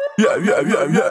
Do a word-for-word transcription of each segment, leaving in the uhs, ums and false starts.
Я, я, я, я.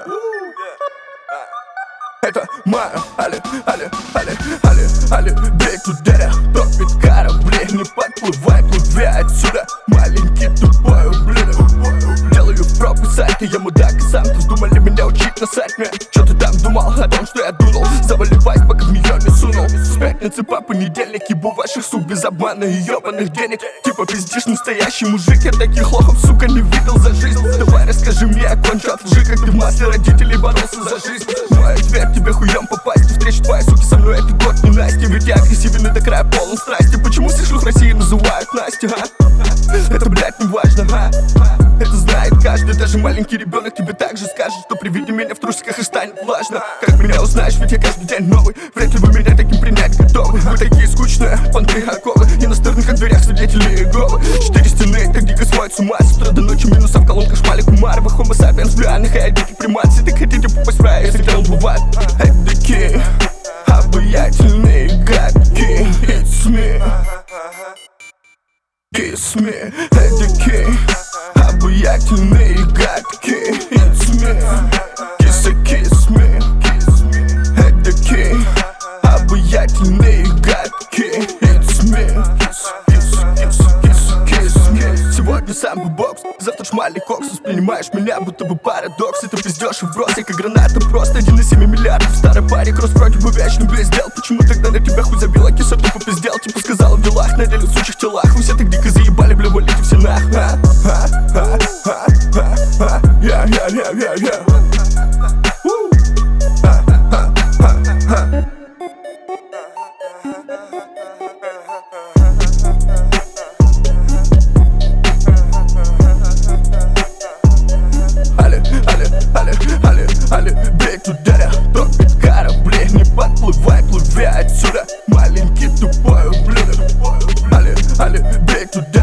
Это моя Али, Али, Али, Али, Али. Бей туда, топит корабли, не подплывай, плыви отсюда. Маленький тупой ублюдок. Делаю в пропы сайты, я мудак и сам. Ты вздумали меня учить на сайт? Что ты там думал о том, что я дунул? Завали байк, пока в нее не сунул. С пятницы по понедельник ебу ваших сук без обмана и ебаных денег. Типа пиздишь, настоящий мужик, я таких лохов, сука, не видел за жизнь. Давай расскажи мне, я кончу от лжи, как ты в масле родителей боролся за жизнь. Мой ответ тебе хуем попасть. Встреча твоей суки со мной это год не Настя. Ведь я агрессивен и до края полон страсти. Почему все шлюх России называют Настя, а? Это, блядь, не важно, а? Это знает каждый, даже маленький ребенок тебе также скажет, что при виде меня в трусиках и станет влажно. Как меня узнаешь, ведь я каждый день новый. Вряд ли вы меня таким принять готовы. Вы такие скучные, понты, оковы. И на стырных дверях свидетели Иеговы. Четыре стены так дико сводят с ума. С утра до ночи минуса в колонках шмалик умарова. Homo sapiens в реальных, а я дикий примат. Все так хотите попасть в рай, если где он бывает. Эдакие обаятельные гадкие. It's me, kiss me. Эдакие обаятельные гадкие. It's me, kiss a kiss me. Эдакие обаятельные гадкие. It's me, kiss, kiss, kiss, kiss, kiss me. Сегодня сам бы бокс, завтра шмали кокс. Воспринимаешь меня, будто бы парадокс. Это пиздёшь и вброс, я как граната. Просто один из семи миллиардов. Старый парень, кросс вроде бы вечно без дел. Почему тогда на тебя хуй забила? Киса тупо пиздел, типа сказала в делах. На деле в сучих телах. Вы все так дико заебали, бля, валите все нахуй. Я, я, я, я, я. Али, Али, Али, Али, Али. Бей туда, топит корабли, не подплывай, плыви отсюда. Маленький тупой ублюдок. Али, Али, бей туда.